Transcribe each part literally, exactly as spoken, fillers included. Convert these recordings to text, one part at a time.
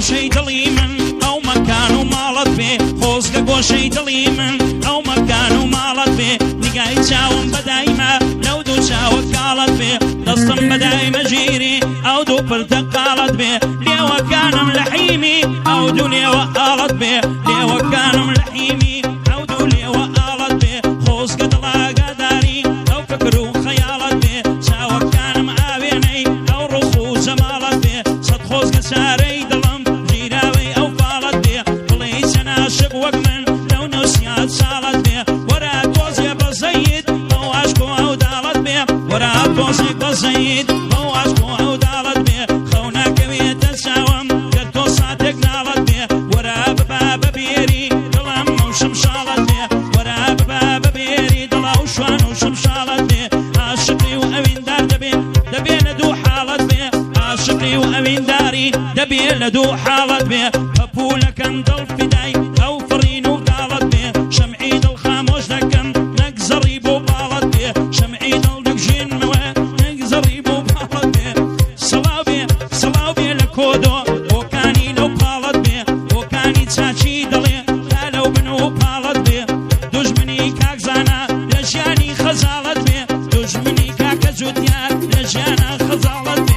گۆشەی دڵی من ئەو مەکان و ماڵت بێ خۆزگە گۆشەی دڵی من ئەو مەکان و ماڵت بێ نیگای چاوم بەدایمە لەو دوو چاوە کاڵت بێ دەستم بەدایمە ژیری ئەو دوو پرتەقاڵت بێ لێوەکانم لە حیمی ئەو دوو لێوە ئاڵت بێ لێوەکانم لە حیمی ئەو دوو لێوە ئاڵت بێ خۆزگە دڵاگاداری ئەو فکر و خەیاڵت بێ چاوەکانم ئاوێنەی ئەو ڕوخ و جەماڵت بێ سەد خۆزگە چارەی دڵم ژیراوەی ئەو فاڵت بێ بڵێ چەند عاشق وەک من لەو نەوسیات ساڵت بێ وەرە تۆزێ بەزەید بۆ عاشق و ئەو داڵت بێ وەرە تۆزێک بەزەید بۆ عاشق و ئەو داڵت بێ خەو ناکەوێتە چاوم گەر تۆ ساتێک ناڵت بێ وەرە ببا بەبێری دڵم ئەو شمشاڵت بێ وەرە ببا بەبێری دڵ ئەو شوان و شمشاڵت بێ عاشقی و ئەویندار دەبێ دەبێ لە دوو حاڵت بێ عاشقی و ئەوینداری دەبێ لە دوو حاڵت بێ پەپوولەکەم دڵ فیدای ئەو فڕین و داڵت بێ شەمعی دڵ خامۆش دەکەم نەک زەڕی بۆ باڵت بێ شەمعی دڵ دەکژێنمەوە نەک زەڕی بۆ باڵت بێ سەڵاو بێ سەڵاو بێ لە کۆدۆ بۆکانی لەو پاڵت بێ بۆکانی چاچی دڵێ تا لەو بن و پاڵت بێ دوژمنی کاکزانە لە ژیانی خەزاڵت بێ دوژمنی کاکە جوتیار لە ژیانە خەزاڵت بێ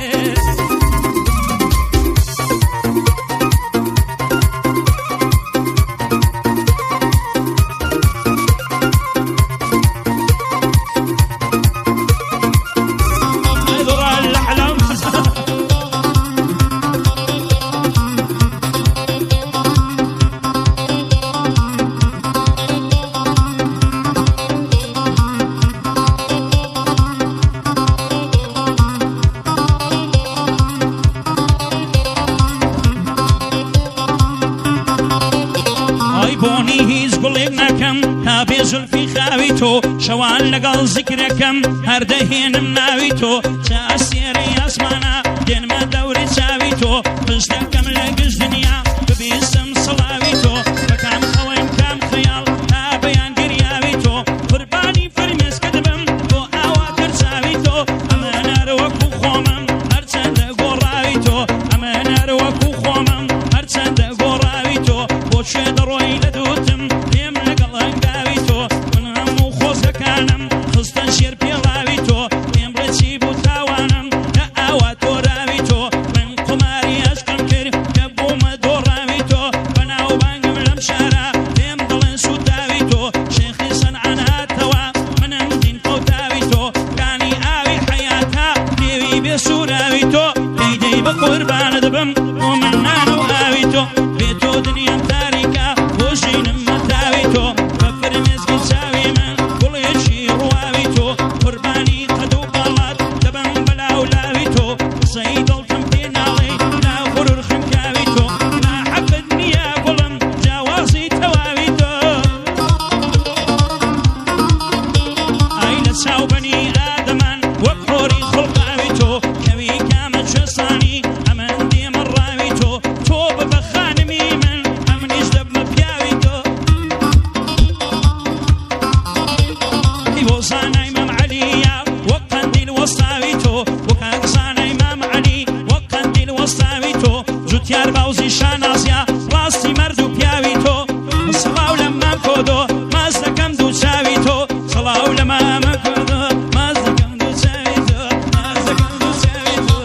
بۆنی هیچ گوڵێک نەکەم تا بێ زولفی خاوی تۆ شەوان لەگەڵ زیکرەکەم هەردەهێنم ناوی تۆ چا ئەسێرەی ئاسمانە دێنمە دەورەی چاوی تۆ پشت دەکەم لە گشت دنیا ببیستم سڵاوی تۆ بە کام خەوەیم کام خەیاڵ تا بەیان گریاوی تۆ قوربانی فەرمێسکە دەبم بۆ ئاوا کەرچاوی تۆ ئەمە نارە وەکو خۆمم هەرچەندە گۆڕاوی تۆ ئەمە نارە وەکو خۆمم هەرچەندە گۆڕاوی تۆ بۆ کوێ دەڕۆی لە دووتم پێم لەگەڵ هەنگاوی تۆ من هەموو خۆزەکانم خستە شێر پێڵاوی تۆ پێم بڵێ چی بوو تاوانم لە ئاوا تۆراوی تۆ من قوماری عەشقم کرد کە بوومە دۆڕاوی تۆ بەناوبانگم لەم شارە پێم دەڵێن سوتاوی تۆ شێخی سەنعان هاتەوە منم دین قەوتاوی تۆ کانی ئاوی حەیاتە دێوی بێ سوراوی تۆ دەیدەی بە قوربانە دەبم بۆ من نان و ئاوی تۆ بێ تۆ دنیام تاریکە بۆ ژینم مەتاوی تۆ بە فرمێسکی چاوی من گوڵێکی ڕواوی تۆ قوربانی قەد و باڵات دەبم بەلاو لاوی تۆ قسەی دڵتم پێ ناڵێ لاو غورور خەمکاوی تۆ ناحەقت نییە گوڵم جیاوازی تەواوی تۆ ئای لە چاوبەنی ئادەمان وەک هۆری خوڵقاوی تۆ کەوی کامە کوێستانی ئەمەن دێمە ڕاوی تۆ تۆ ببە خانمی من ئەمنیش دەبمە پیاوی تۆ بۆ زانای مەم عەلیە وەک قەندیل وەستاوی تۆ بۆ کاک زانای مەم عەلی وەک قەندیل وەستاوی تۆ جوتیار باوزی شانازیە ڕاستی مەرد و پیاوی تۆ سەڵاو لە مام کۆدۆ ماز دەکەم دوو چاوی تۆ سەڵاو لە مامە کۆدۆ ماز دەکەم دوو چاوی تۆ ماز دەکەم دوو چاوی تۆ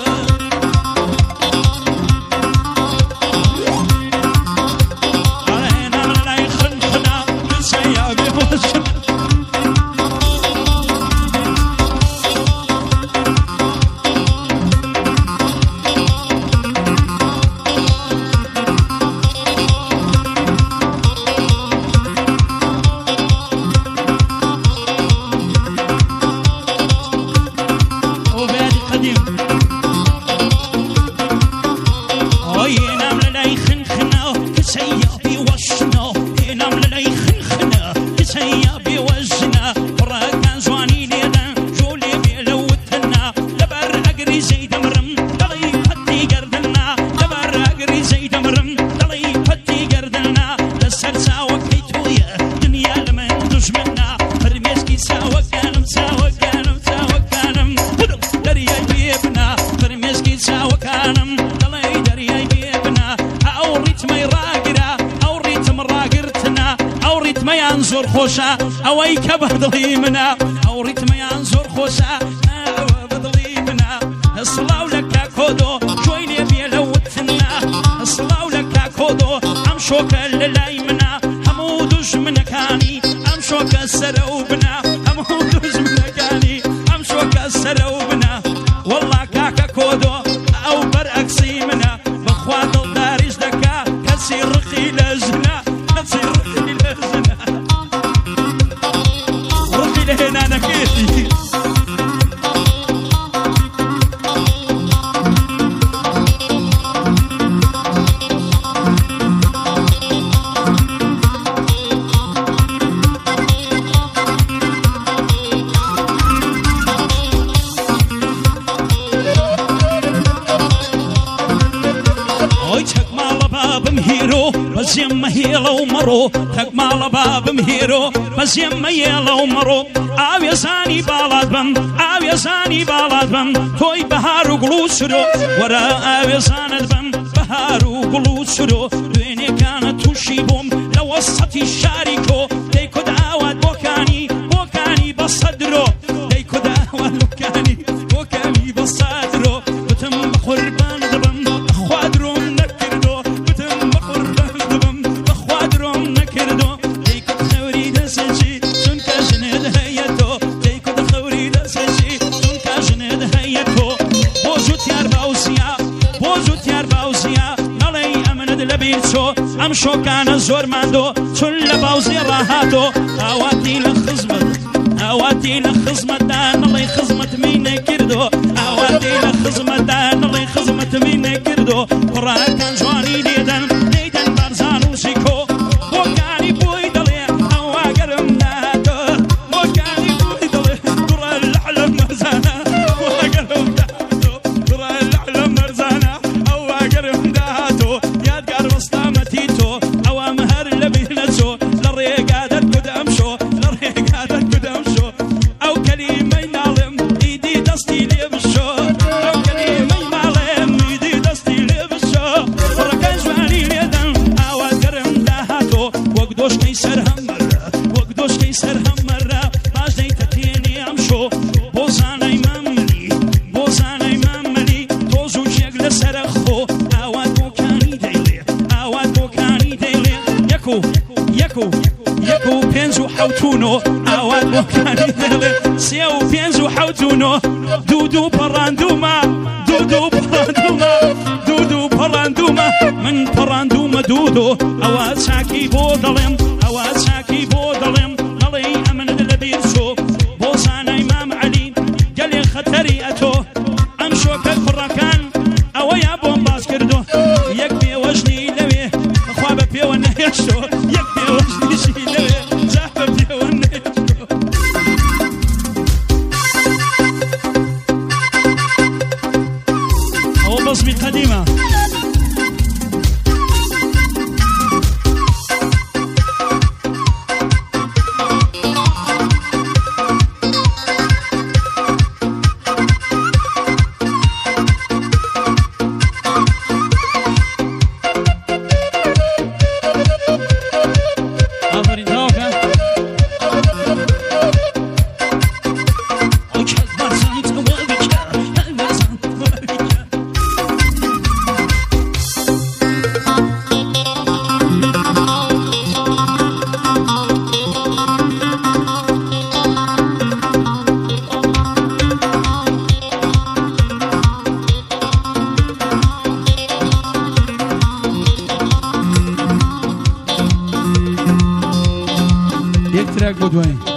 ئەڵێنەم لە لای خنخنا کچەیە بێوەژن دنیا لمن دژمنا فرمێسکی چاوەکانم چاوەکانم چاوەکانم دەریای بێبنا زۆر خۆشە ئەوەی کە بەدڵی منە ئەو ڕیتمەیان زۆر خۆشە ئەوە بەدڵی منە هەسڵاو لە کاکۆدۆ جۆی لێ بێ لە وتنە هەسڵاو لە کاکۆدۆ ئەم شۆکە لە لای منە هەموو دوژمنەکانی ئەم شۆکە سەرە و بنە هەموو دوژمنەکانی ئەم شۆکە سەرە و بنە وەڵا کاکە کۆدۆ ئەو بەرعەکسی منە بەخوا دڵداریش دەکا کەسی ڕقی لە ژنە کەسی ڕقی لە ژنە ڕقی لە هێنانەکێتی بەزیێم مەهێڵە و مەڕۆ تەک ماڵە بابم هێرۆ بەزیێم مەهێڵە و مەڕۆ ئاوێزانی باڵات بم ئاوێزانی باڵات بم تۆی بەهار و گوڵ و سرۆ وەرە ئاوێزانت بم بەهار و گوڵ و سرۆ دوێنێکانە تووشی بووم لە وەسەتی شاری کۆ دەی کۆ داوات بۆکانی بۆکانی بە سەدرۆ دەی کۆ داوات بۆکانی بۆکانی بە سەدرۆ بتم بە قوربان دەبم بەخوا درۆم نەکردۆ بتم بە قوربان دەبم بەخوا درۆم نەکردۆ دەی کۆ خەوری دەسەجی چونکە ژنت هەیە تۆ دەی کۆ خەوری دەسەجی چونکە ژنت هەیە تۆ بۆ زووتیار باوسیا بۆ زووتیار باوسیا نەڵێی ئەمنت لەبیر چۆ ئەم شۆکانە زۆر ماندۆ چون لە باوزی ڕاهاتۆ ئاواتی لە خزمەت ئاواتی لە خزمەتدا نەڵێی خزمەتمی نەکردۆ ئاواتی لە خزمەتدا نەڵێی خزمەتمی نەکردۆ کوڕەکان جوانی لێدەن لێدەن بارزان و شیکۆ بۆکانی بۆی دەڵێ ئەواگەرم ناتۆ بۆکانی بۆی دەڵێ دوڕە لەعلە مەرزانە ئەواگەرم داهاتۆ دوڕە لەعلە مەرزانە ئەواگەرم داهاتۆ یادگار وەستامەتی تۆ ئەوام هەر لە بینە چۆ لە ڕێگادەت گودەم شۆ لە ڕێگادەت گودەم شۆ ئەو کەلیمەی ناڵێم ئیدی دەستی لێ بشۆ ئەو کەلیمەی ماڵێم ئیدی دەستی لێ بشۆ کوڕەکان جوانی لێدەن ئاواتگەرم داهاتۆ وەک دۆشکەی سەر هەممەرە وەک دۆشکەی سەر هەممەرە پاش دەیتەتێنێ ئەم شۆ بۆ زانای مەمەلی بۆ زانای مەمەلی تۆز و جێک لەسەرە خۆ ئاوات بۆکانی دەیڵێ ئاوات بۆکانی دەیڵێ یەک و یەک و یەک و پێنج و حەوتونۆ ئاوات بۆکانی دەیڵێ سێ و پێنج و حەوتونۆ دوو دوو پەڕاندوومە دوو دوو پەڕاندوومە دوو دوو پەڕاندوومە من پەڕاندوومە دوودۆ ئەوە چاکی بۆ دەڵێم ئەوە چاکی بۆ دەڵێم نەڵێی ئەمنت لەبیر چۆ بۆ زانای مام عەلی گەلێ خەتەری ئەتۆ ئەم شۆکە کوڕەکان ئەوەیە بۆم باس کردۆ یەک پێوەژنی لەوێ بەخوا بە پێوە نەهێشتۆ یەک پێوەژنیشی لەوێ جا بە پێوە نەهێشتۆ ئەوە بەزمی قەدیمە یک ترک بود